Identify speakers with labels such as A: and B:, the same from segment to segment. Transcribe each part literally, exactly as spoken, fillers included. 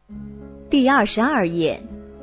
A: 第二十二页。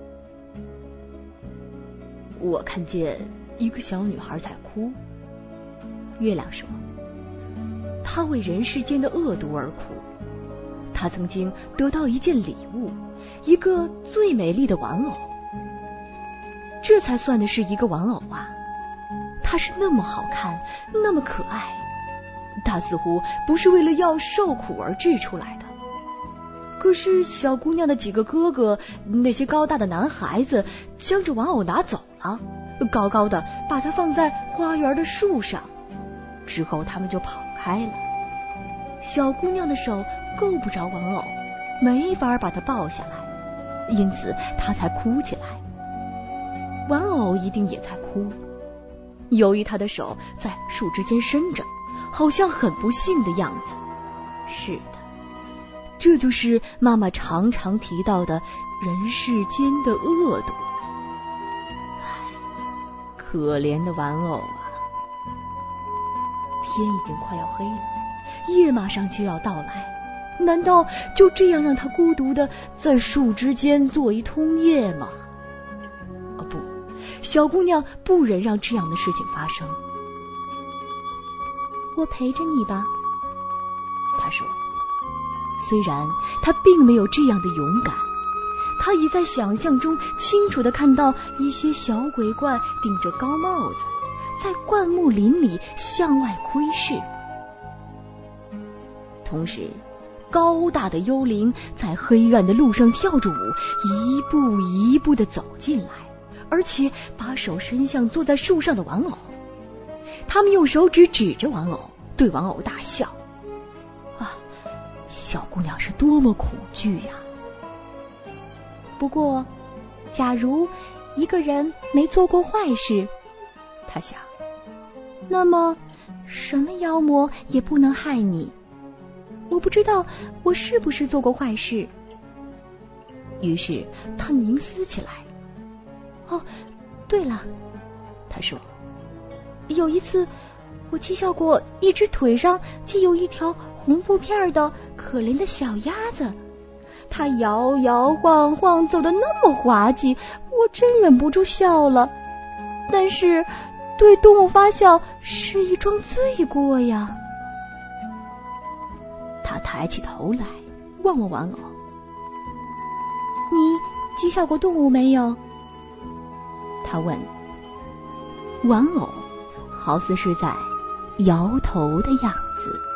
B: 我看见一个小女孩在哭。月亮说，她为人世间的恶毒而哭。她曾经得到一件礼物，一个最美丽的玩偶。这才算的是一个玩偶啊！它是那么好看，那么可爱，它似乎不是为了要受苦而制出来的。可是小姑娘的几个哥哥，那些高大的男孩子，将这玩偶拿走了，高高的把它放在花园的树上，之后他们就跑开了。小姑娘的手够不着玩偶，没法把它抱下来，因此她才哭起来。玩偶一定也在哭，由于她的手在树枝间伸着，好像很不幸的样子。是的，这就是妈妈常常提到的人世间的恶毒。唉，可怜的玩偶啊！天已经快要黑了，夜马上就要到来，难道就这样让他孤独的在树枝间做一通夜吗？哦不，小姑娘不忍让这样的事情发生。
A: 我陪着你吧，
B: 她说。虽然她并没有这样的勇敢，她已在想象中清楚地看到一些小鬼怪顶着高帽子，在灌木林里向外窥视。同时，高大的幽灵在黑暗的路上跳着舞，一步一步地走进来，而且把手伸向坐在树上的玩偶。他们用手指指着玩偶，对玩偶大笑。啊，小姑娘是多么恐惧呀！
A: 不过，假如一个人没做过坏事，
B: 她想，
A: 那么什么妖魔也不能害你。我不知道我是不是做过坏事。
B: 于是她凝思起来。
A: 哦，对了，
B: 她说，
A: 有一次我讥笑过一只腿上系有一条红布片的可怜的小鸭子，它摇摇晃晃走得那么滑稽，我真忍不住笑了。但是对动物发笑是一桩罪过呀。
B: 他抬起头来望望玩偶。
A: 你讥笑过动物没有？
B: 他问。玩偶好似是在摇头的样子。